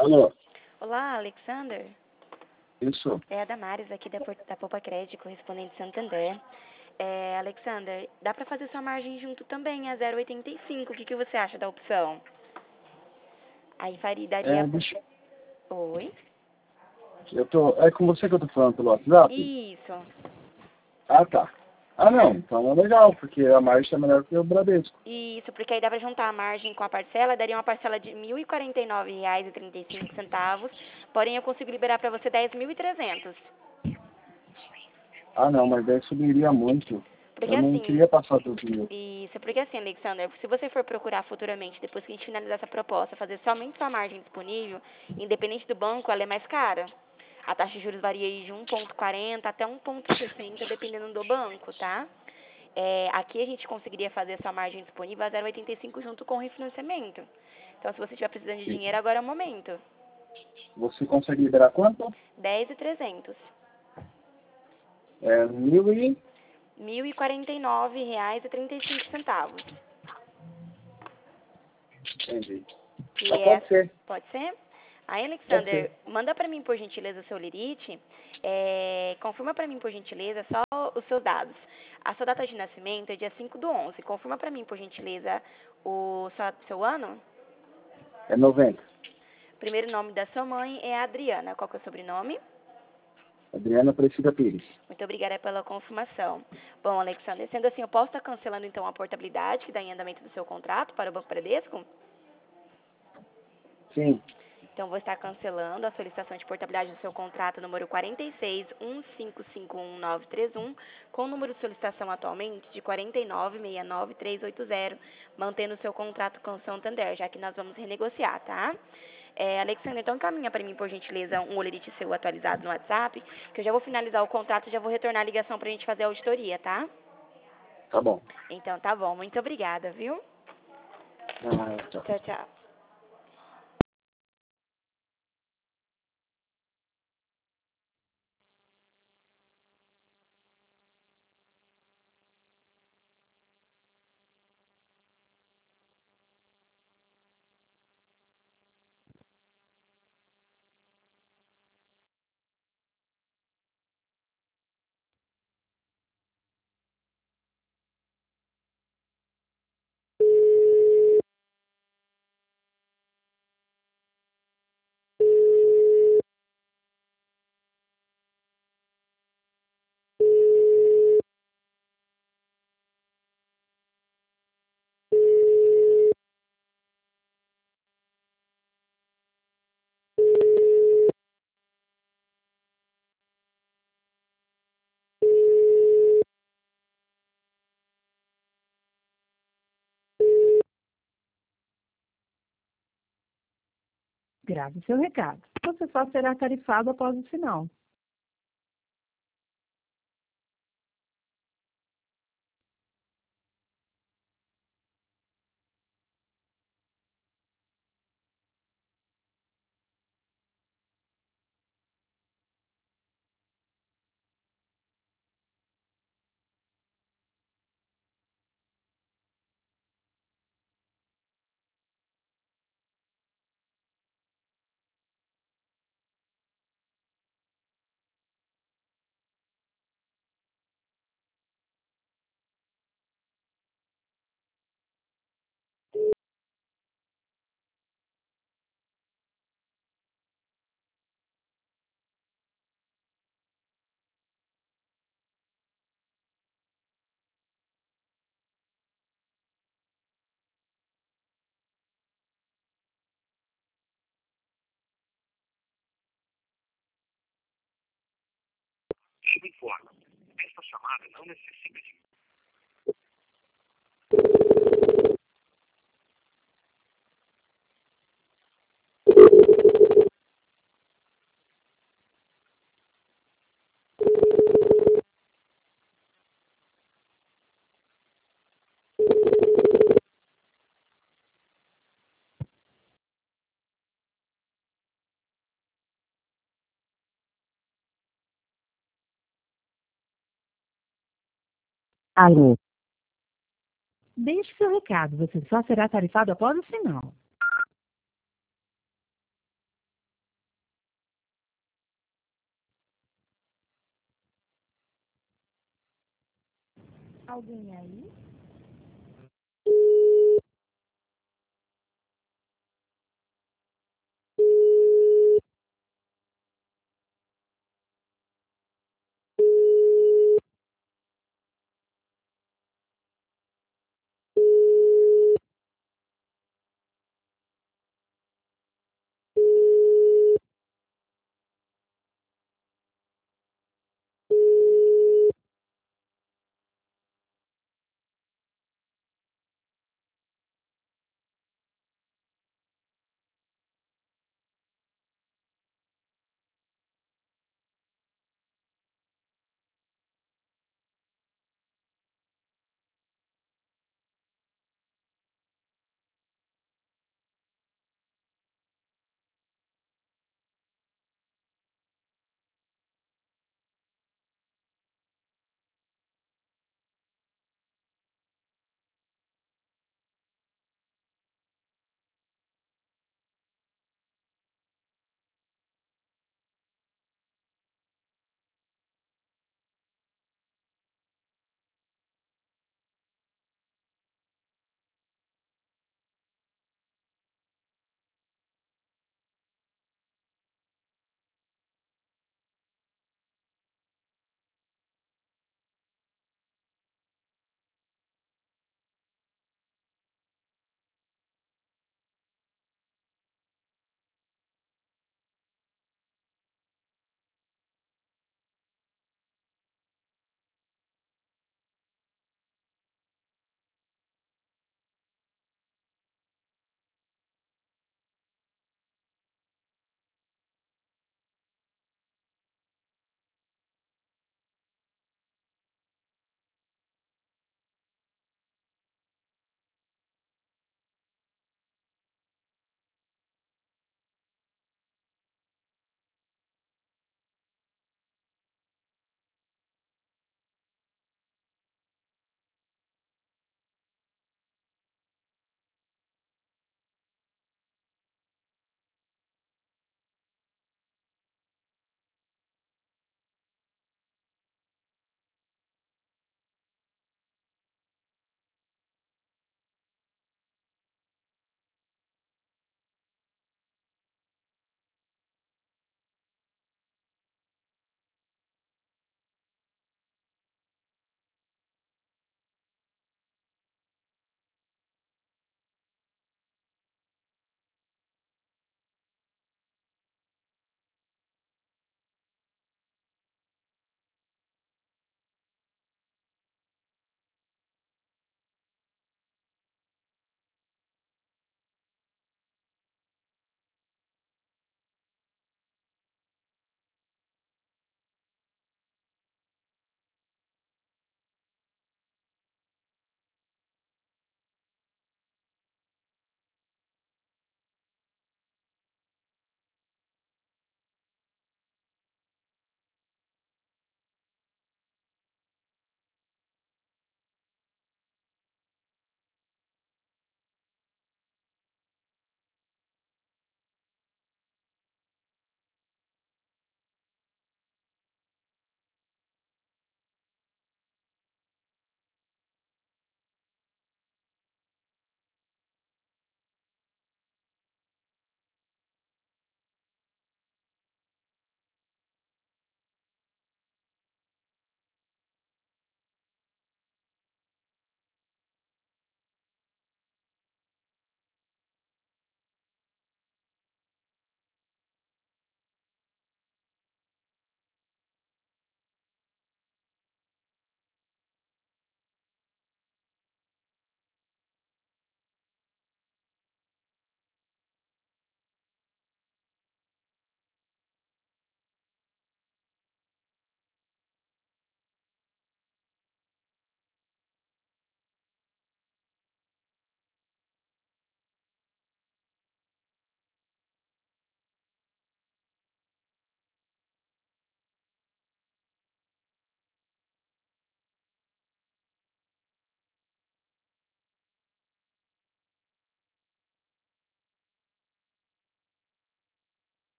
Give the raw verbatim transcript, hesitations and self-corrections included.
Alô, Olá, Alexander. isso. É a Damares aqui da, Por- da Poupa Crédito, correspondente Santander. É, Alexander, dá pra fazer sua margem junto também, a zero vírgula oitenta e cinco. O que, que você acha da opção? Aí faria, daria... É, deixa, Oi? eu tô, é com você que eu tô falando pelo WhatsApp? Isso. Ah, tá. Ah, não, então é legal, porque a margem tá melhor que o Bradesco. Isso, porque aí dá pra juntar a margem com a parcela, daria uma parcela de mil e quarenta e nove reais e trinta e cinco centavos, porém eu consigo liberar pra você dez mil e trezentos. Ah, não, mas daí subiria muito. Porque Eu não assim, queria passar do mil. isso, porque assim, Alexander, se você for procurar futuramente, depois que a gente finalizar essa proposta, fazer somente sua margem disponível, independente do banco, ela é mais cara. A taxa de juros varia aí de um vírgula quarenta até um vírgula sessenta, dependendo do banco, tá? É, aqui a gente conseguiria fazer sua margem disponível a zero vírgula oitenta e cinco junto com o refinanciamento. Então, se você estiver precisando de dinheiro, agora é o momento. Você consegue liberar quanto? dez mil e trezentos. É, mil e... mil e quarenta e nove reais e trinta e cinco centavos. Entendi. Que Ah, é, pode ser, pode ser? Aí, pode Alexander, ser. manda pra mim, por gentileza, seu Lirite. É, confirma pra mim, por gentileza, só os seus dados. A sua data de nascimento é dia cinco do onze. Confirma pra mim, por gentileza, o seu, seu ano. É noventa. O primeiro nome da sua mãe é Adriana. Qual que é o sobrenome? Adriana Aparecida Pires. Muito obrigada pela confirmação. Bom, Alexander, sendo assim, eu posso estar cancelando, então, a portabilidade que dá em andamento do seu contrato para o Banco Bradesco? Sim, Então, vou estar cancelando a solicitação de portabilidade do seu contrato número quarenta e seis um cinco cinco um nove três um, com o número de solicitação atualmente de quarenta e nove seis nove três oito zero, mantendo o seu contrato com o Santander, já que nós vamos renegociar, tá? É, Alexandre, então encaminha para mim, por gentileza, um olerite seu atualizado no WhatsApp, que eu já vou finalizar o contrato e já vou retornar a ligação para a gente fazer a auditoria, tá? tá bom. Então, tá bom. Muito obrigada, viu? Ah, tchau. Tchau, tchau. Grave seu recado. Você só será tarifado após o sinal. Alô. Deixe seu recado. Você só será tarifado após o sinal. Alguém aí?